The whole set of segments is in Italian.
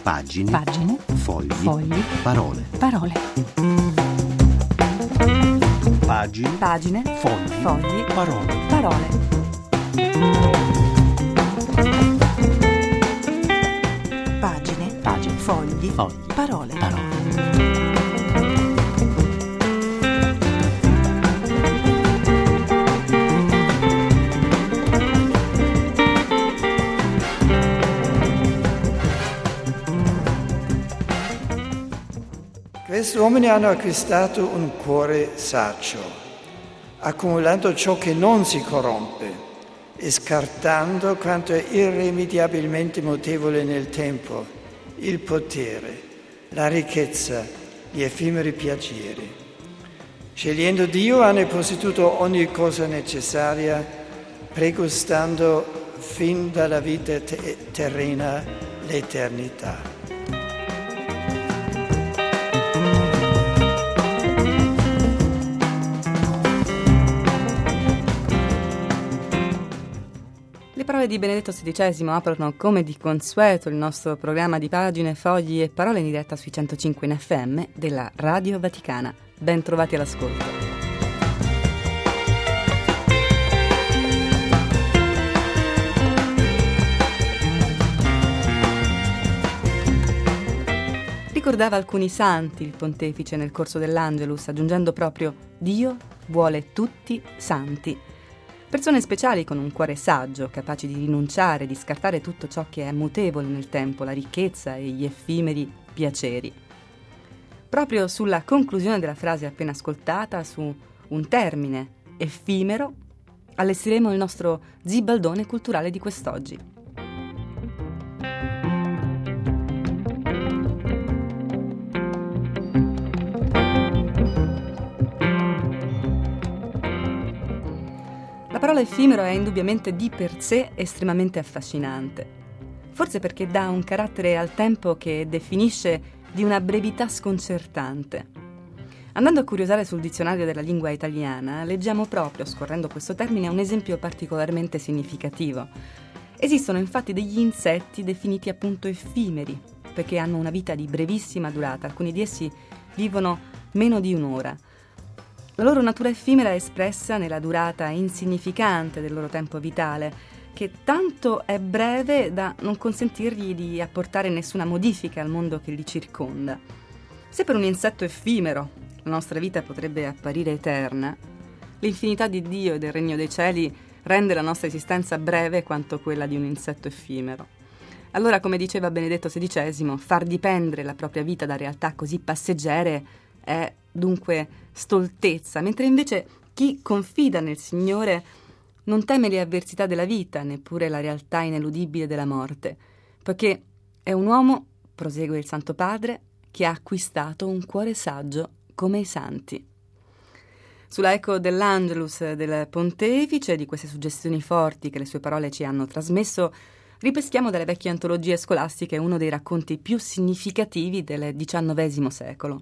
Pagine. Pagine. Fogli. Fogli. Parole. Parole. Pagine. Pagine. Fogli. Fogli. Parole. Parole. Pagine. Pagine. Fogli. Fogli. Parole. Parole. Questi uomini hanno acquistato un cuore saggio, accumulando ciò che non si corrompe e scartando quanto è irrimediabilmente mutevole nel tempo, il potere, la ricchezza, gli effimeri piaceri. Scegliendo Dio hanno posseduto ogni cosa necessaria, pregustando fin dalla vita terrena l'eternità. Le parole di Benedetto XVI aprono come di consueto il nostro programma di Pagine, Fogli e Parole in diretta sui 105 in FM della Radio Vaticana. Ben trovati all'ascolto. Ricordava alcuni santi il pontefice nel corso dell'Angelus, aggiungendo proprio «Dio vuole tutti santi». Persone speciali con un cuore saggio, capaci di rinunciare, di scartare tutto ciò che è mutevole nel tempo, la ricchezza e gli effimeri piaceri. Proprio sulla conclusione della frase appena ascoltata, su un termine effimero, allestiremo il nostro zibaldone culturale di quest'oggi. La parola effimero è indubbiamente di per sé estremamente affascinante, forse perché dà un carattere al tempo che definisce di una brevità sconcertante. Andando a curiosare sul dizionario della lingua italiana, leggiamo proprio, scorrendo questo termine, un esempio particolarmente significativo. Esistono infatti degli insetti definiti appunto effimeri, perché hanno una vita di brevissima durata, alcuni di essi vivono meno di un'ora. La loro natura effimera è espressa nella durata insignificante del loro tempo vitale, che tanto è breve da non consentirgli di apportare nessuna modifica al mondo che li circonda. Se per un insetto effimero la nostra vita potrebbe apparire eterna, l'infinità di Dio e del regno dei cieli rende la nostra esistenza breve quanto quella di un insetto effimero. Allora, come diceva Benedetto XVI, far dipendere la propria vita da realtà così passeggere è dunque stoltezza, mentre invece chi confida nel Signore non teme le avversità della vita, neppure la realtà ineludibile della morte, poiché è un uomo, prosegue il Santo Padre, che ha acquistato un cuore saggio come i santi. Sulla eco dell'Angelus del Pontefice, di queste suggestioni forti che le sue parole ci hanno trasmesso, ripeschiamo dalle vecchie antologie scolastiche uno dei racconti più significativi del XIX secolo.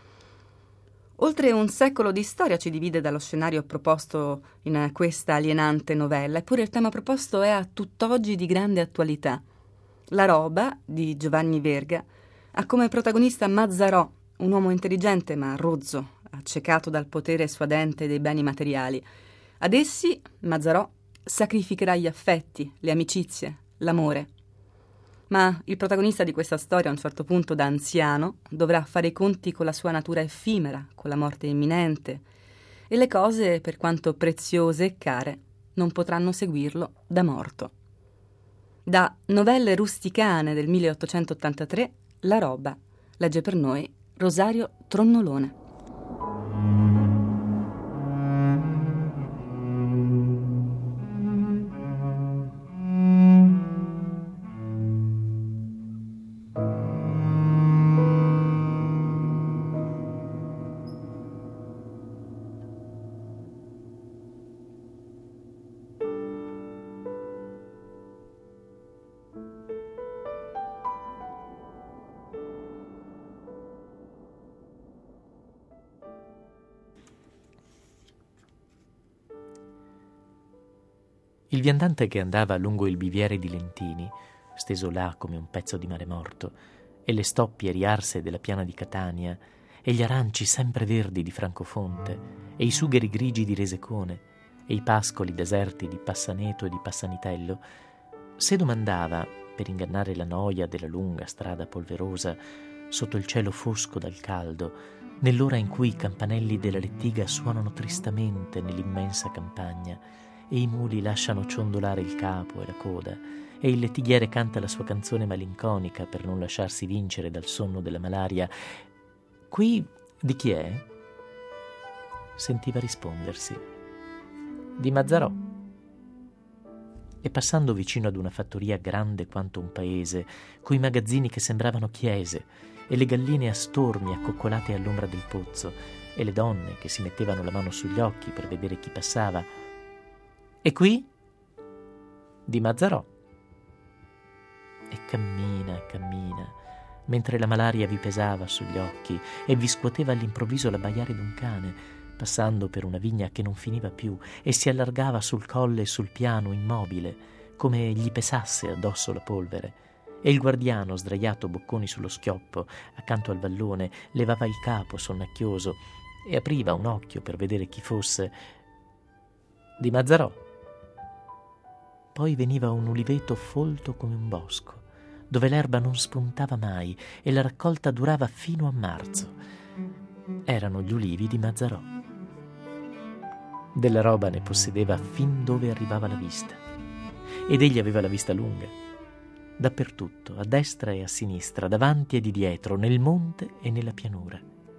Oltre un secolo di storia ci divide dallo scenario proposto in questa alienante novella, eppure il tema proposto è a tutt'oggi di grande attualità. La roba, di Giovanni Verga, ha come protagonista Mazzarò, un uomo intelligente ma rozzo, accecato dal potere suadente dei beni materiali. Ad essi, Mazzarò sacrificherà gli affetti, le amicizie, l'amore. Ma il protagonista di questa storia, a un certo punto da anziano, dovrà fare i conti con la sua natura effimera, con la morte imminente, e le cose, per quanto preziose e care, non potranno seguirlo da morto. Da Novelle rusticane del 1883, La roba, legge per noi Rosario Tronnolone. Il viandante che andava lungo il biviere di Lentini, steso là come un pezzo di mare morto, e le stoppie riarse della piana di Catania, e gli aranci sempre verdi di Francofonte, e i sugheri grigi di Resecone, e i pascoli deserti di Passaneto e di Passanitello, se domandava, per ingannare la noia della lunga strada polverosa, sotto il cielo fosco dal caldo, nell'ora in cui i campanelli della lettiga suonano tristamente nell'immensa campagna e i muli lasciano ciondolare il capo e la coda e il lettighiere canta la sua canzone malinconica per non lasciarsi vincere dal sonno della malaria, «Qui di chi è?» Sentiva rispondersi, «Di Mazzarò». E passando vicino ad una fattoria grande quanto un paese, coi magazzini che sembravano chiese, e le galline a stormi accoccolate all'ombra del pozzo, e le donne che si mettevano la mano sugli occhi per vedere chi passava, «E qui?» «Di Mazzarò». E cammina, mentre la malaria vi pesava sugli occhi e vi scuoteva all'improvviso l'abbaiare d'un cane, passando per una vigna che non finiva più e si allargava sul colle e sul piano immobile, come gli pesasse addosso la polvere, e il guardiano, sdraiato bocconi sullo schioppo, accanto al vallone, levava il capo sonnacchioso e apriva un occhio per vedere chi fosse. «Di Mazzarò». Poi veniva un uliveto folto come un bosco, dove l'erba non spuntava mai e la raccolta durava fino a marzo. Erano gli ulivi di Mazzarò. Della roba ne possedeva fin dove arrivava la vista, ed egli aveva la vista lunga. Dappertutto, a destra e a sinistra, davanti e di dietro, nel monte e nella pianura.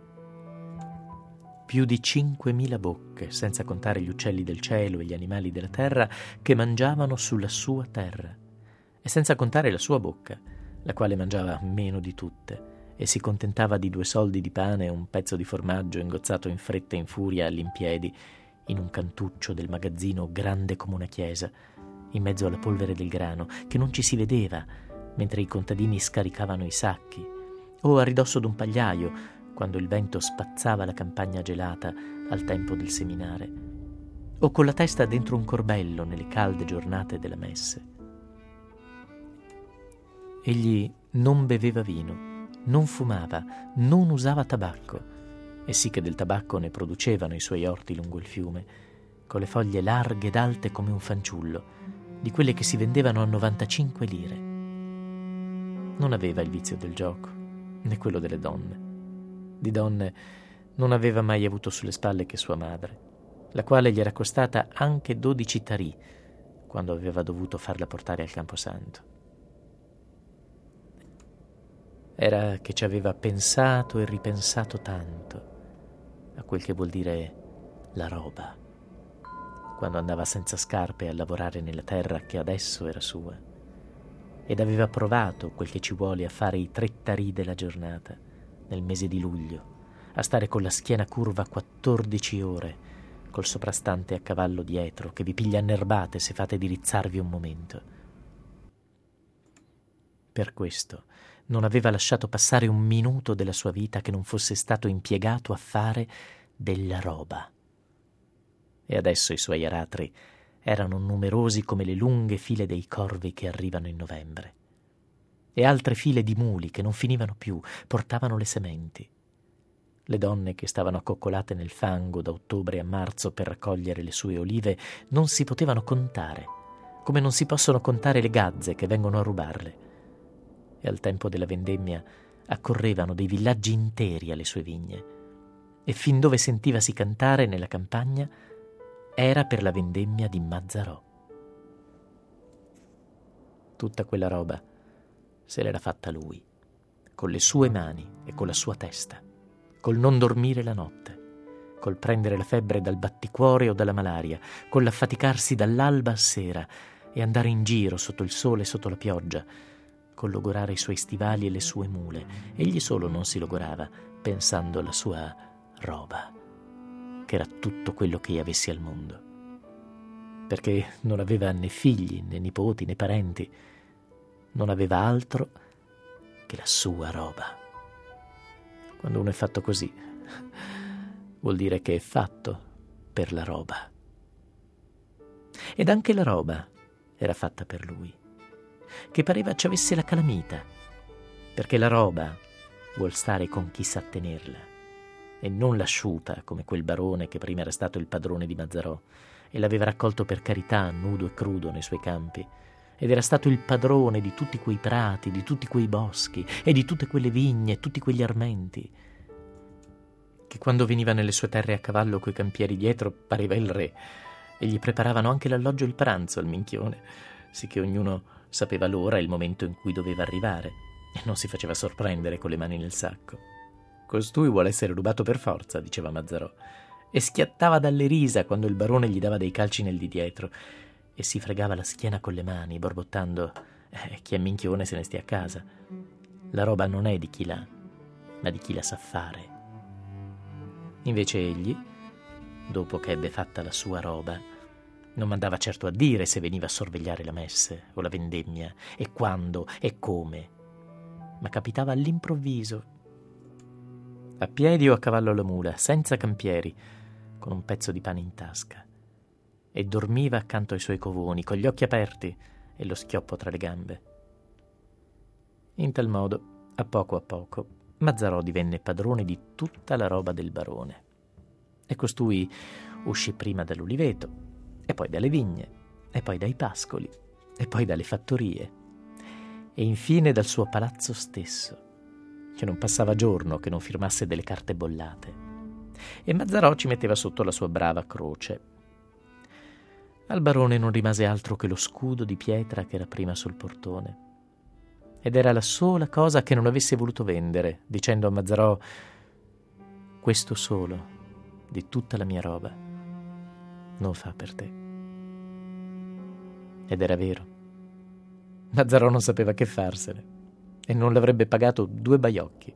Più di 5.000 bocche, senza contare gli uccelli del cielo e gli animali della terra che mangiavano sulla sua terra, e senza contare la sua bocca, la quale mangiava meno di tutte e si contentava di 2 soldi di pane e un pezzo di formaggio ingozzato in fretta e in furia all'impiedi in un cantuccio del magazzino grande come una chiesa, in mezzo alla polvere del grano, che non ci si vedeva mentre i contadini scaricavano i sacchi, o a ridosso d'un pagliaio, quando il vento spazzava la campagna gelata al tempo del seminare, o con la testa dentro un corbello nelle calde giornate della messe. Egli non beveva vino, non fumava, non usava tabacco, e sì che del tabacco ne producevano i suoi orti lungo il fiume, con le foglie larghe ed alte come un fanciullo, di quelle che si vendevano a 95 lire. Non aveva il vizio del gioco, né quello delle donne. Di donne non aveva mai avuto sulle spalle che sua madre, la quale gli era costata anche 12 tarì quando aveva dovuto farla portare al Camposanto. Era che ci aveva pensato e ripensato tanto a quel che vuol dire la roba, quando andava senza scarpe a lavorare nella terra che adesso era sua, ed aveva provato quel che ci vuole a fare i 3 tarì della giornata nel mese di luglio, a stare con la schiena curva 14 ore, col soprastante a cavallo dietro che vi piglia a nerbate se fate dirizzarvi un momento. Per questo non aveva lasciato passare un minuto della sua vita che non fosse stato impiegato a fare della roba. E adesso i suoi aratri erano numerosi come le lunghe file dei corvi che arrivano in novembre. E altre file di muli che non finivano più portavano le sementi. Le donne che stavano accoccolate nel fango da ottobre a marzo per raccogliere le sue olive non si potevano contare, come non si possono contare le gazze che vengono a rubarle. E al tempo della vendemmia accorrevano dei villaggi interi alle sue vigne, e fin dove sentivasi cantare nella campagna era per la vendemmia di Mazzarò. Tutta quella roba se l'era fatta lui, con le sue mani e con la sua testa, col non dormire la notte, col prendere la febbre dal batticuore o dalla malaria, col affaticarsi dall'alba a sera e andare in giro sotto il sole e sotto la pioggia, col logorare i suoi stivali e le sue mule. Egli solo non si logorava, pensando alla sua roba, che era tutto quello che avessi al mondo, perché non aveva né figli, né nipoti, né parenti, non aveva altro che la sua roba. Quando uno è fatto così, vuol dire che è fatto per la roba. Ed anche la roba era fatta per lui, che pareva ci avesse la calamita, perché la roba vuol stare con chi sa tenerla, e non lasciuta come quel barone che prima era stato il padrone di Mazzarò e l'aveva raccolto per carità nudo e crudo nei suoi campi, ed era stato il padrone di tutti quei prati, di tutti quei boschi e di tutte quelle vigne e tutti quegli armenti, che quando veniva nelle sue terre a cavallo coi campieri dietro pareva il re, e gli preparavano anche l'alloggio e il pranzo al minchione, sicché ognuno sapeva l'ora e il momento in cui doveva arrivare e non si faceva sorprendere con le mani nel sacco. «Costui vuole essere rubato per forza», diceva Mazzarò, e schiattava dalle risa quando il barone gli dava dei calci nel di dietro e si fregava la schiena con le mani, borbottando «Chi è minchione se ne stia a casa. La roba non è di chi l'ha, ma di chi la sa fare». Invece egli, dopo che ebbe fatta la sua roba, non mandava certo a dire se veniva a sorvegliare la messe o la vendemmia, e quando e come, ma capitava all'improvviso, a piedi o a cavallo alla mula, senza campieri, con un pezzo di pane in tasca, e dormiva accanto ai suoi covoni, con gli occhi aperti e lo schioppo tra le gambe. In tal modo, a poco, Mazzarò divenne padrone di tutta la roba del barone, e costui uscì prima dall'uliveto, e poi dalle vigne, e poi dai pascoli, e poi dalle fattorie, e infine dal suo palazzo stesso, che non passava giorno che non firmasse delle carte bollate, e Mazzarò ci metteva sotto la sua brava croce. Al barone non rimase altro che lo scudo di pietra che era prima sul portone, ed era la sola cosa che non avesse voluto vendere, dicendo a Mazzarò: «Questo solo di tutta la mia roba non fa per te». Ed era vero. Mazzarò non sapeva che farsene e non l'avrebbe pagato 2 baiocchi.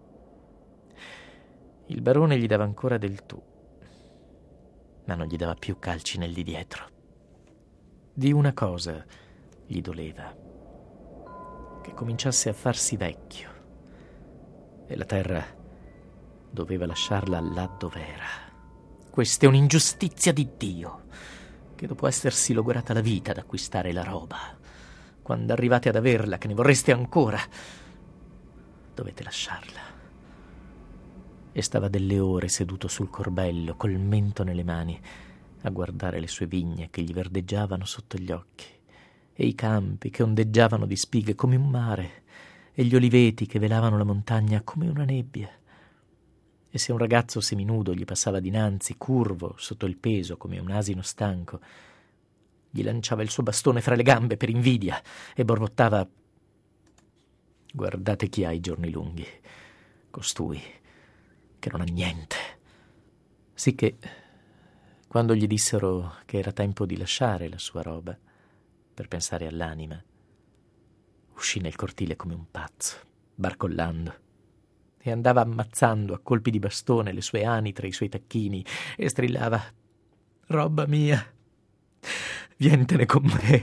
Il barone gli dava ancora del tu, ma non gli dava più calci nel di dietro. Di una cosa gli doleva: che cominciasse a farsi vecchio, e la terra doveva lasciarla là dov'era. Questa è un'ingiustizia di Dio, che dopo essersi logorata la vita ad acquistare la roba, quando arrivate ad averla, che ne vorreste ancora, dovete lasciarla. E stava delle ore seduto sul corbello, col mento nelle mani, a guardare le sue vigne che gli verdeggiavano sotto gli occhi, e i campi che ondeggiavano di spighe come un mare, e gli oliveti che velavano la montagna come una nebbia. E se un ragazzo seminudo gli passava dinanzi, curvo sotto il peso come un asino stanco, gli lanciava il suo bastone fra le gambe per invidia e borbottava: «Guardate chi ha i giorni lunghi, costui che non ha niente». Sicché, quando gli dissero che era tempo di lasciare la sua roba per pensare all'anima, uscì nel cortile come un pazzo, barcollando, e andava ammazzando a colpi di bastone le sue anitre, i suoi tacchini, e strillava: «Roba mia, vientene con me».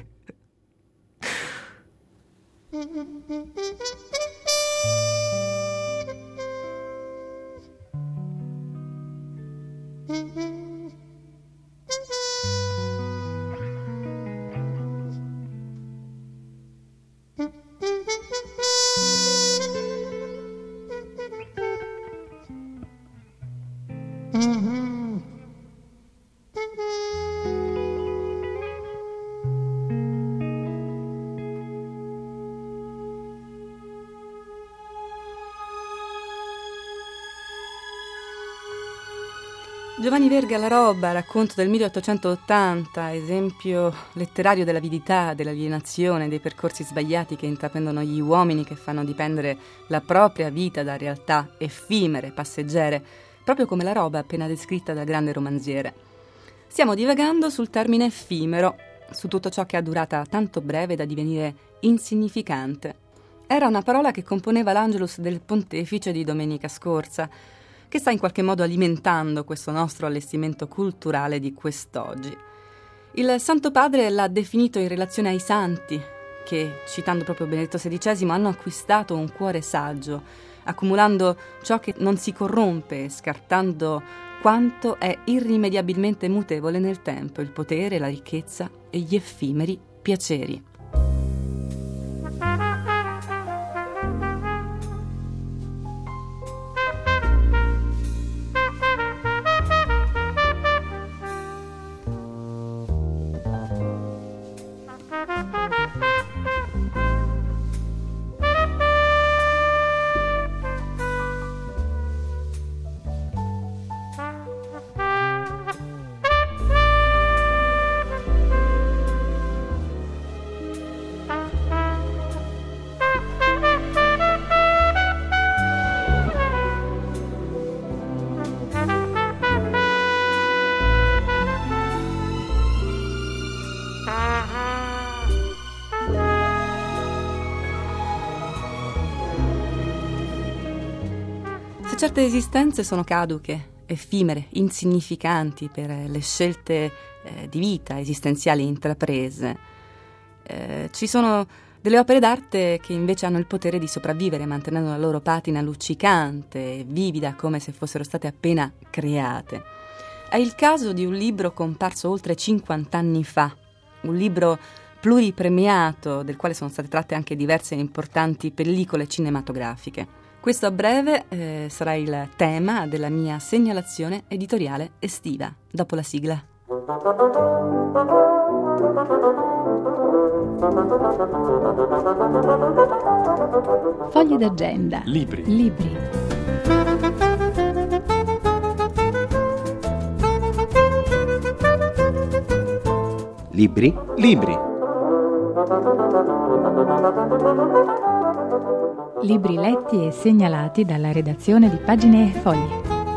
Giovanni Verga, La roba, racconto del 1880, esempio letterario dell'avidità, dell'alienazione, dei percorsi sbagliati che intraprendono gli uomini, che fanno dipendere la propria vita da realtà effimere, passeggere, proprio come la roba appena descritta dal grande romanziere. Stiamo divagando sul termine effimero, su tutto ciò che ha durata tanto breve da divenire insignificante. Era una parola che componeva l'Angelus del Pontefice di domenica scorsa, che sta in qualche modo alimentando questo nostro allestimento culturale di quest'oggi. Il Santo Padre l'ha definito in relazione ai santi, che, citando proprio Benedetto XVI, hanno acquistato un cuore saggio, accumulando ciò che non si corrompe e scartando quanto è irrimediabilmente mutevole nel tempo, il potere, la ricchezza e gli effimeri piaceri. certe esistenze sono caduche, effimere, insignificanti per le scelte di vita esistenziali intraprese. Ci sono delle opere d'arte che invece hanno il potere di sopravvivere mantenendo la loro patina luccicante e vivida come se fossero state appena create. È il caso di un libro comparso oltre 50 anni fa, un libro pluripremiato del quale sono state tratte anche diverse importanti pellicole cinematografiche. Questo a breve sarà il tema della mia segnalazione editoriale estiva, dopo la sigla. Fogli d'agenda. Libri. Libri letti e segnalati dalla redazione di Pagine e Fogli.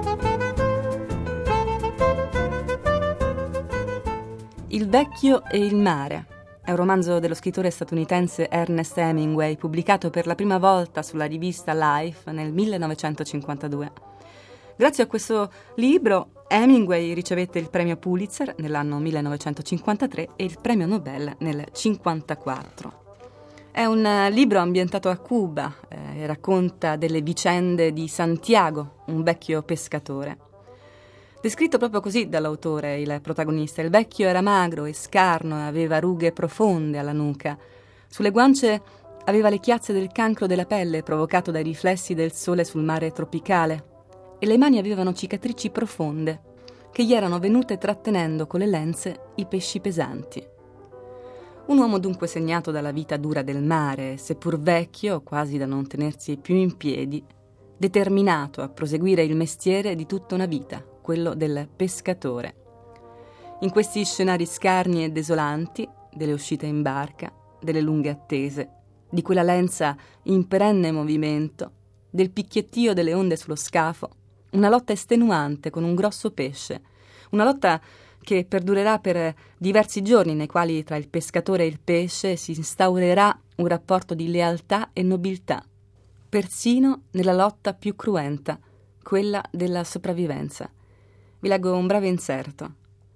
Il vecchio e il mare è un romanzo dello scrittore statunitense Ernest Hemingway, pubblicato per la prima volta sulla rivista Life nel 1952. Grazie a questo libro Hemingway ricevette il premio Pulitzer nell'anno 1953 e il premio Nobel nel 1954. È un libro ambientato a Cuba e racconta delle vicende di Santiago, un vecchio pescatore. Descritto proprio così dall'autore, il protagonista, il vecchio era magro e scarno e aveva rughe profonde alla nuca. Sulle guance aveva le chiazze del cancro della pelle provocato dai riflessi del sole sul mare tropicale e le mani avevano cicatrici profonde che gli erano venute trattenendo con le lenze i pesci pesanti. Un uomo dunque segnato dalla vita dura del mare, seppur vecchio, quasi da non tenersi più in piedi, determinato a proseguire il mestiere di tutta una vita, quello del pescatore. In questi scenari scarni e desolanti, delle uscite in barca, delle lunghe attese, di quella lenza in perenne movimento, del picchiettio delle onde sullo scafo, una lotta estenuante con un grosso pesce, una lotta che perdurerà per diversi giorni nei quali tra il pescatore e il pesce si instaurerà un rapporto di lealtà e nobiltà, persino nella lotta più cruenta, quella della sopravvivenza. Vi leggo un breve inserto.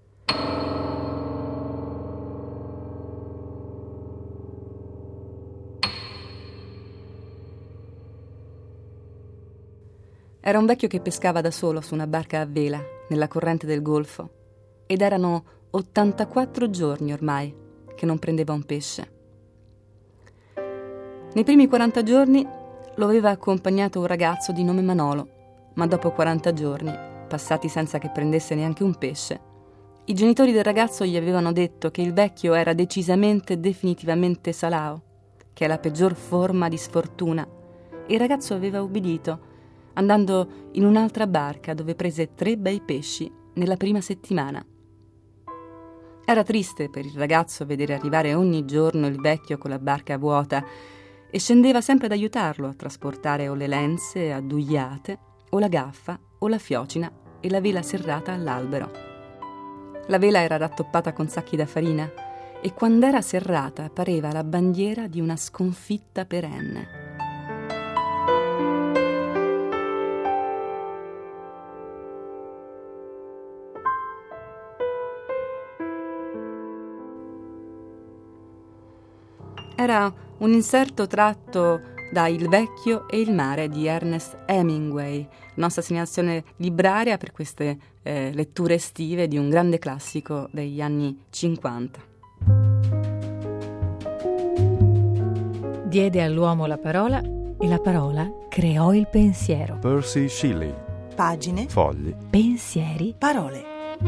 Era un vecchio che pescava da solo su una barca a vela nella corrente del Golfo ed erano 84 giorni ormai che non prendeva un pesce. Nei primi 40 giorni lo aveva accompagnato un ragazzo di nome Manolo, ma dopo 40 giorni, passati senza che prendesse neanche un pesce, i genitori del ragazzo gli avevano detto che il vecchio era decisamente e definitivamente salao, che è la peggior forma di sfortuna, e il ragazzo aveva ubbidito, andando in un'altra barca dove prese 3 bei pesci nella prima settimana. Era triste per il ragazzo vedere arrivare ogni giorno il vecchio con la barca vuota e scendeva sempre ad aiutarlo a trasportare o le lenze addugliate, o la gaffa, o la fiocina e la vela serrata all'albero. La vela era rattoppata con sacchi da farina e quando era serrata pareva la bandiera di una sconfitta perenne. Era un inserto tratto da Il vecchio e il mare di Ernest Hemingway, nostra segnalazione libraria per queste letture estive di un grande classico degli anni 50. Diede all'uomo la parola e la parola creò il pensiero. Percy Shelley. Pagine, Fogli. Pensieri, parole.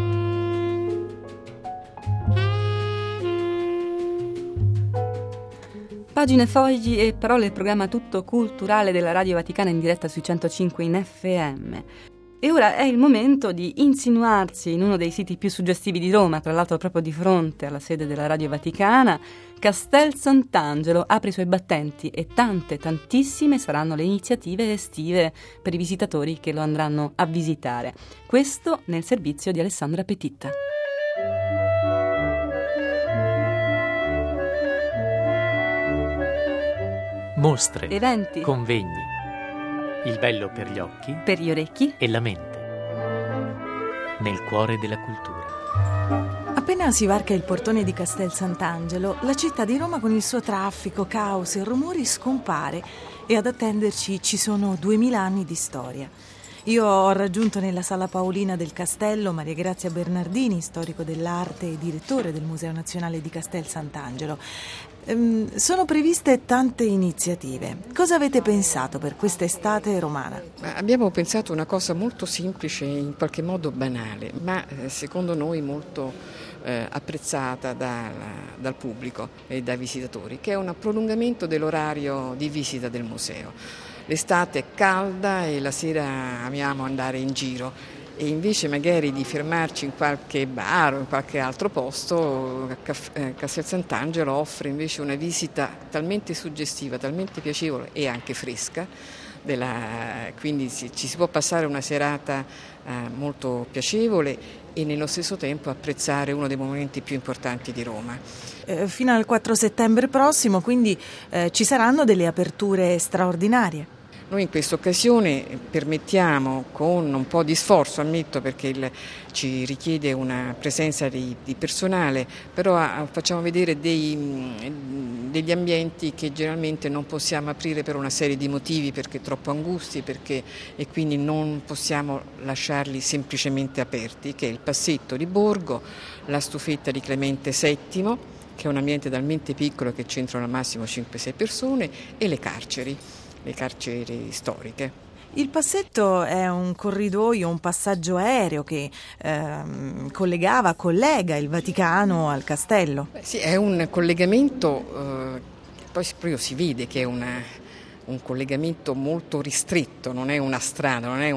Pagine, fogli e parole, il programma tutto culturale della Radio Vaticana in diretta sui 105 in FM. E ora è il momento di insinuarsi in uno dei siti più suggestivi di Roma, tra l'altro proprio di fronte alla sede della Radio Vaticana. Castel Sant'Angelo apre i suoi battenti e tantissime saranno le iniziative estive per i visitatori che lo andranno a visitare. Questo nel servizio di Alessandra Petitta. Mostre, Eventi, convegni, Il bello per gli occhi, per gli orecchi e la mente. Nel cuore della cultura. Appena si varca il portone di Castel Sant'Angelo, la città di Roma con il suo traffico, caos e rumori scompare e ad attenderci ci sono 2000 anni di storia. Io ho raggiunto nella Sala Paolina del Castello Maria Grazia Bernardini, storico dell'arte e direttore del Museo Nazionale di Castel Sant'Angelo. Sono previste tante iniziative. Cosa avete pensato per quest'estate romana? Abbiamo pensato una cosa molto semplice e in qualche modo banale, ma secondo noi molto apprezzata dal pubblico e dai visitatori, che è un prolungamento dell'orario di visita del museo. L'estate è calda e la sera amiamo andare in giro e invece magari di fermarci in qualche bar o in qualche altro posto, Castel Sant'Angelo offre invece una visita talmente suggestiva, talmente piacevole e anche fresca, quindi ci si può passare una serata molto piacevole e nello stesso tempo apprezzare uno dei momenti più importanti di Roma. Fino al 4 settembre prossimo, quindi ci saranno delle aperture straordinarie. Noi in questa occasione permettiamo, con un po' di sforzo, ammetto, perché ci richiede una presenza di personale, però facciamo vedere degli ambienti che generalmente non possiamo aprire per una serie di motivi, perché troppo angusti e quindi non possiamo lasciarli semplicemente aperti, che è il Passetto di Borgo, la Stufetta di Clemente VII, che è un ambiente talmente piccolo che c'entrano al massimo 5-6 persone, e le carceri storiche. Il Passetto è un corridoio, un passaggio aereo che collega il Vaticano al castello. Sì, è un collegamento, poi proprio si vede che è un collegamento molto ristretto, non è una strada, non è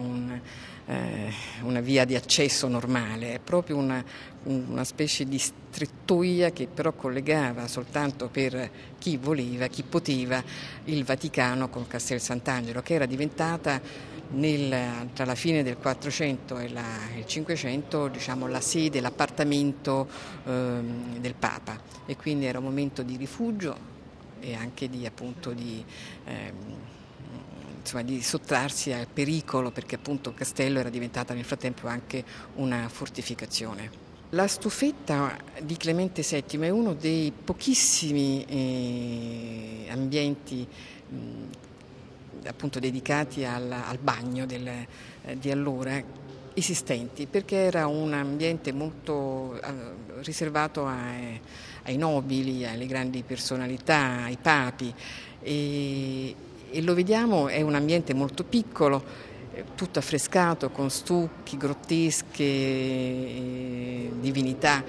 una via di accesso normale, è proprio una specie di strettoia che però collegava soltanto per chi voleva, chi poteva, il Vaticano con Castel Sant'Angelo, che era diventata tra la fine del 400 e il 500, diciamo, la sede, l'appartamento del Papa, e quindi era un momento di rifugio e anche di sottrarsi al pericolo, perché appunto il castello era diventata nel frattempo anche una fortificazione. La Stufetta di Clemente VII è uno dei pochissimi ambienti appunto dedicati al bagno di allora esistenti, perché era un ambiente molto riservato ai nobili, alle grandi personalità, ai papi, e lo vediamo, è un ambiente molto piccolo, tutto affrescato con stucchi, grottesche, divinità,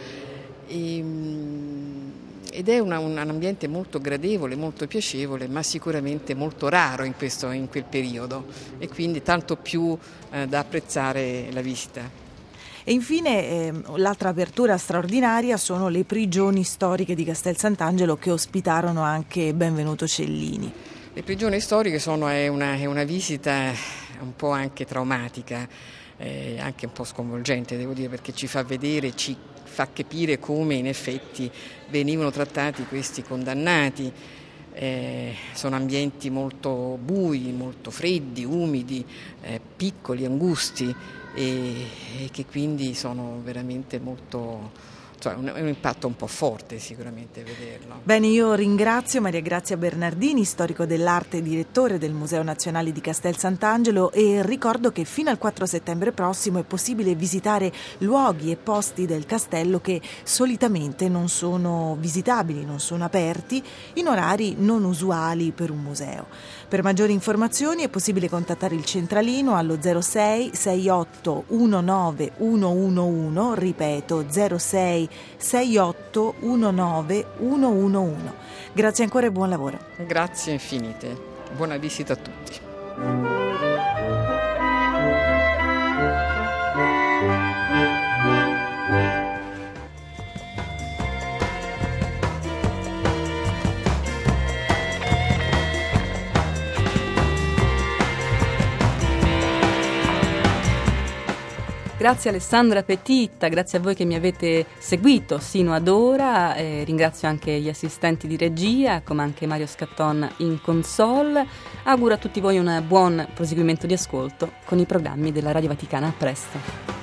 ed è un ambiente molto gradevole, molto piacevole, ma sicuramente molto raro in quel periodo, e quindi tanto più da apprezzare la visita. E infine l'altra apertura straordinaria sono le prigioni storiche di Castel Sant'Angelo, che ospitarono anche Benvenuto Cellini. Le prigioni storiche è una visita un po' anche traumatica, anche un po' sconvolgente, devo dire, perché ci fa vedere, ci fa capire come in effetti venivano trattati questi condannati. Sono ambienti molto bui, molto freddi, umidi, piccoli, angusti, e che quindi sono veramente molto... È un impatto un po' forte sicuramente vederlo. Bene, io ringrazio Maria Grazia Bernardini, storico dell'arte e direttore del Museo Nazionale di Castel Sant'Angelo, e ricordo che fino al 4 settembre prossimo è possibile visitare luoghi e posti del castello che solitamente non sono visitabili, non sono aperti in orari non usuali per un museo. Per maggiori informazioni è possibile contattare il centralino allo 06 68 19 111, ripeto 06 68 19 111. Grazie ancora e buon lavoro. Grazie infinite. Buona visita a tutti. Grazie Alessandra Petitta, grazie a voi che mi avete seguito sino ad ora, ringrazio anche gli assistenti di regia, come anche Mario Scatton in console. Auguro a tutti voi un buon proseguimento di ascolto con i programmi della Radio Vaticana. A presto.